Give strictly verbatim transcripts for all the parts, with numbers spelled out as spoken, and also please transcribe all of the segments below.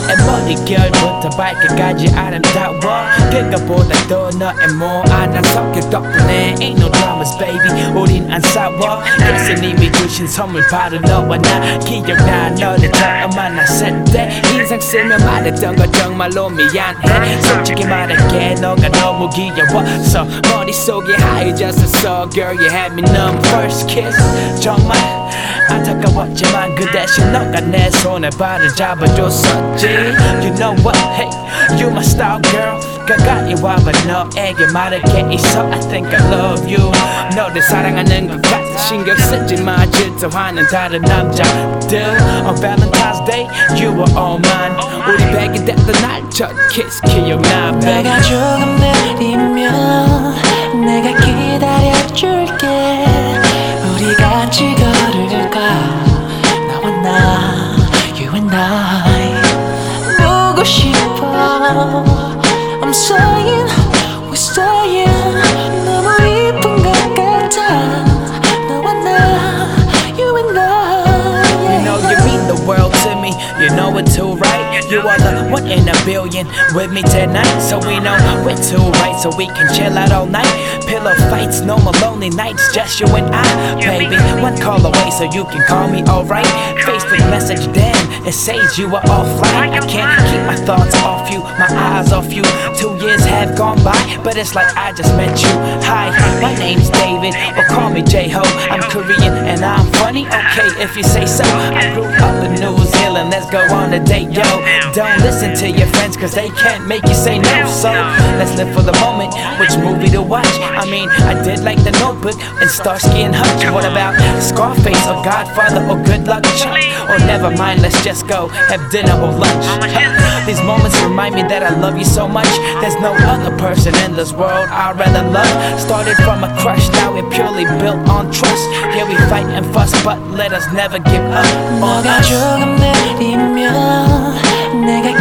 머릿결부터 발끝까지 아름다워 그것보다도 너의 몸 안한 성격 덕분에 Ain't no dramas baby 우린 안 싸워 예수님이 주신 선물 바로 너와 나 기억나 너를 처음 만났을 때 인상 쓰며 말했던 거 정말로 미안해 솔직히 말할게 너가 너무 귀여워서 머릿속이 하얘졌었어 Girl you had me numb first kiss 정말 안타까웠지만 그 대신 너가 내 손에 발을 잡아줬었지 You know what, hey, you my star girl 가까이 와봐 너에게 말할 게 있어 I think I love you 너를 사랑하는 것 같아 신경 쓰지 마 질투하는 다른 남자들 On Valentine's Day, you were all mine 우리 백이 됐던 날 첫 kiss 기억나 baby 내가 조금 느리면 내가 기다려줄게 우리 같이 걸을까 너와 나 You and I 보고 싶어 I'm saying we're staying 너무 이쁜 것 같아 너와 나 You and I You know you mean the world to me You know it too right You are the one in a billion with me tonight So we know we're too right So we can chill out all night Pillow fights, no more lonely nights Just you and I, baby One call away so you can call me alright Facebook message, damn, it says you are offline I can't keep my thoughts off you My eyes off you Two years have gone by But it's like I just met you Hi, my name's David Or call me J-Ho I'm Korean and I'm funny Okay, if you say so I grew up in New Zealand Let's go on a date, yo Don't listen to your friends Cause they can't make you say no So, let's live for the moment Which movie to watch? I mean, I did like The Notebook And Starsky and Hutch What about Scarface or Godfather or Good Luck Chuck? Or never mind, let's just go have dinner or lunch These moments remind me that I love you so much There's no other person in this world I'd rather love Started from a crush, now we're purely built on trust Yeah, we fight and fuss, but let us never give up on 너가 us 조금 느리면 내가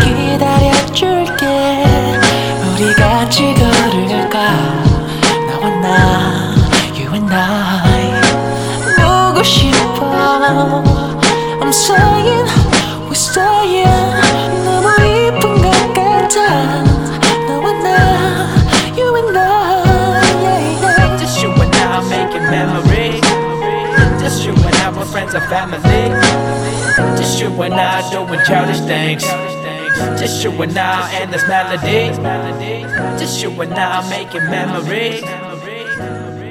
기다려줄게 우리 같이 걸을까 너와 나 You and I 보고 싶어 I'm saying we're staying 너무 이쁜 것 같아 너와 나 You and I yeah, yeah. Just you and I making memories Just you and I, we're friends and family Just you and I doing childish things Just you and I and this melody Just you and I making memories